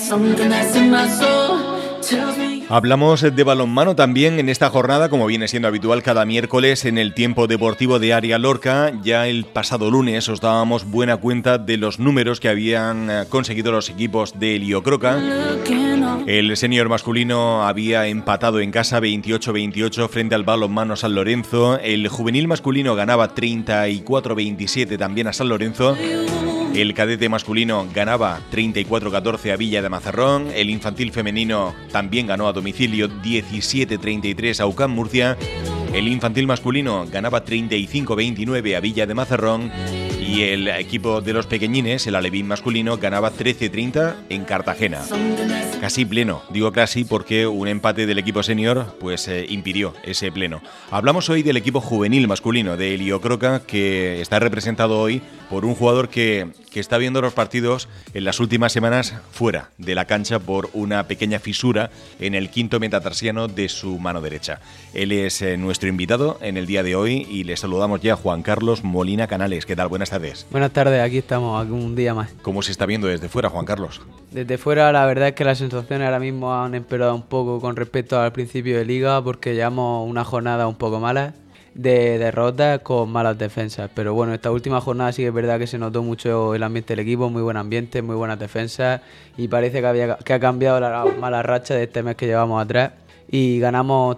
Hablamos de balonmano también en esta jornada, como viene siendo habitual cada miércoles en el tiempo deportivo de Área Lorca. Ya el pasado lunes os dábamos buena cuenta de los números que habían conseguido los equipos de Heliocroca. El senior masculino había empatado en casa 28-28 frente al balonmano San Lorenzo. El juvenil masculino ganaba 34-27 también a San Lorenzo. El cadete masculino ganaba 34-14 a Villa de Mazarrón. El infantil femenino también ganó a domicilio 17-33 a UCAM Murcia. El infantil masculino ganaba 35-29 a Villa de Mazarrón. Y el equipo de los pequeñines, el alevín masculino, ganaba 13-30 en Cartagena. Casi pleno, digo casi porque un empate del equipo senior pues impidió ese pleno. Hablamos hoy del equipo juvenil masculino de Heliocroca, que está representado hoy por un jugador que está viendo los partidos en las últimas semanas fuera de la cancha por una pequeña fisura en el quinto metatarsiano de su mano derecha. Él es nuestro invitado en el día de hoy y le saludamos ya a Juan Carlos Molina Canales. ¿Qué tal? Buenas tardes. Buenas tardes, aquí estamos, un día más. ¿Cómo se está viendo desde fuera, Juan Carlos? Desde fuera la verdad es que las sensaciones ahora mismo han empeorado un poco con respecto al principio de liga, porque llevamos una jornada un poco mala de derrotas con malas defensas, pero bueno, esta última jornada sí que es verdad que se notó mucho el ambiente del equipo, muy buen ambiente, muy buenas defensas, y parece que ha cambiado la mala racha de este mes que llevamos atrás y ganamos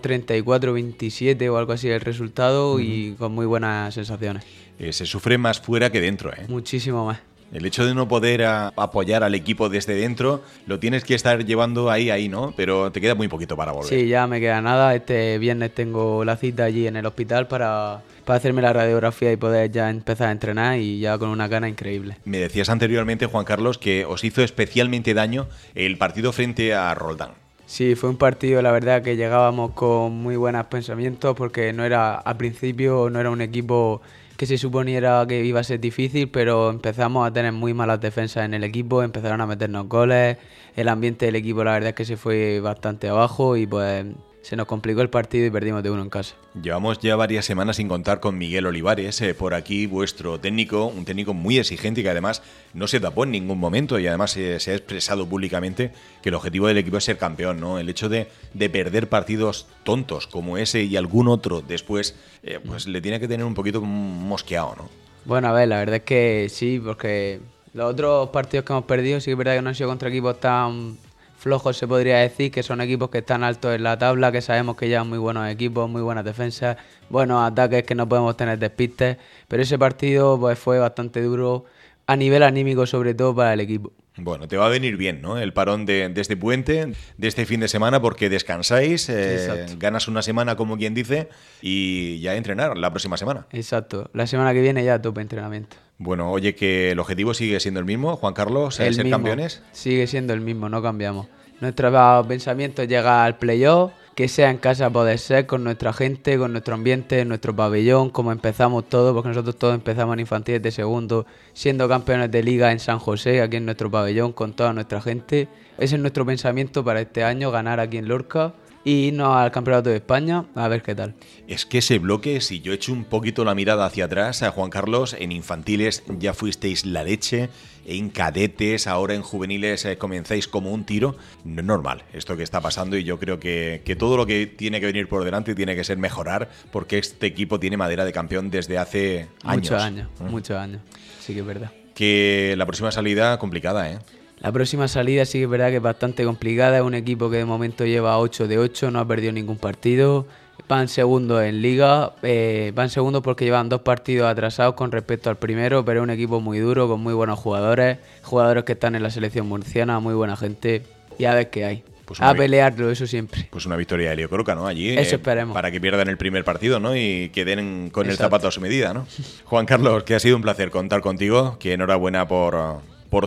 34-27 o algo así el resultado y con muy buenas sensaciones. Se sufre más fuera que dentro, ¿eh? Muchísimo más. El hecho de no poder apoyar al equipo desde dentro, lo tienes que estar llevando ahí, ¿no? Pero te queda muy poquito para volver. Sí, ya me queda nada. Este viernes tengo la cita allí en el hospital para hacerme la radiografía y poder ya empezar a entrenar, y ya con una gana increíble. Me decías anteriormente, Juan Carlos, que os hizo especialmente daño el partido frente a Roldán. Sí, fue un partido, la verdad, que llegábamos con muy buenos pensamientos, porque al principio no era un equipo que se suponiera que iba a ser difícil, pero empezamos a tener muy malas defensas en el equipo, empezaron a meternos goles, el ambiente del equipo la verdad es que se fue bastante abajo y pues se nos complicó el partido y perdimos de 1 en casa. Llevamos ya varias semanas sin contar con Miguel Olivares, por aquí vuestro técnico, un técnico muy exigente que además no se tapó en ningún momento y además se ha expresado públicamente que el objetivo del equipo es ser campeón, ¿no? El hecho de perder partidos tontos como ese y algún otro después, pues le tiene que tener un poquito mosqueado, ¿no? Bueno, a ver, la verdad es que sí, porque los otros partidos que hemos perdido sí que es verdad que no han sido contra equipos tan flojos, se podría decir, que son equipos que están altos en la tabla, que sabemos que llevan muy buenos equipos, muy buenas defensas, buenos ataques, que no podemos tener despistes, pero ese partido pues fue bastante duro a nivel anímico, sobre todo para el equipo. Bueno, te va a venir bien, ¿no? El parón de este puente, de este fin de semana, porque descansáis, ganas una semana, como quien dice, y ya entrenar la próxima semana. Exacto, la semana que viene ya a tope entrenamiento. Bueno, oye, que el objetivo sigue siendo el mismo, Juan Carlos, ser campeones. Sigue siendo el mismo, no cambiamos. Nuestro pensamiento es llegar al playoff, que sea en casa poder ser, con nuestra gente, con nuestro ambiente, nuestro pabellón, como empezamos todo, porque nosotros todos empezamos en infantiles de segundo, siendo campeones de liga en San José, aquí en nuestro pabellón, con toda nuestra gente. Ese es nuestro pensamiento para este año, ganar aquí en Lorca y irnos al Campeonato de España, a ver qué tal. Es que ese bloque, si yo echo un poquito la mirada hacia atrás, a Juan Carlos, en infantiles ya fuisteis la leche, en cadetes, ahora en juveniles comenzáis como un tiro. No es normal esto que está pasando y yo creo que todo lo que tiene que venir por delante tiene que ser mejorar, porque este equipo tiene madera de campeón desde hace años. Muchos años, sí que es verdad. Que la próxima salida complicada, ¿eh? La próxima salida sí que es verdad que es bastante complicada. Es un equipo que de momento lleva 8 de 8, no ha perdido ningún partido. Van segundos en liga, van segundos porque llevan 2 partidos atrasados con respecto al primero, pero es un equipo muy duro, con muy buenos jugadores que están en la selección murciana, muy buena gente, y a ver qué hay. Pues a pelearlo, eso siempre. Pues una victoria de Heliocroca, ¿no? Allí. Eso esperemos. Para que pierdan el primer partido, ¿no? Y queden con el zapato a su medida, ¿no? Juan Carlos, que ha sido un placer contar contigo, que enhorabuena por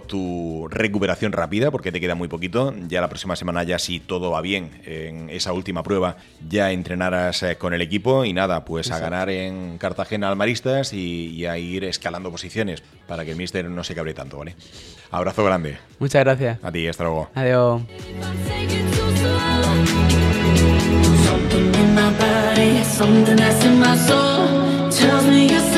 tu recuperación rápida, porque te queda muy poquito. Ya la próxima semana, ya si todo va bien en esa última prueba, ya entrenarás con el equipo y nada, pues a ganar en Cartagena al Maristas y a ir escalando posiciones para que el míster no se cabre tanto, ¿vale? Abrazo grande. Muchas gracias. A ti, hasta luego. Adiós. Something in my body, something that's in my soul tells me you're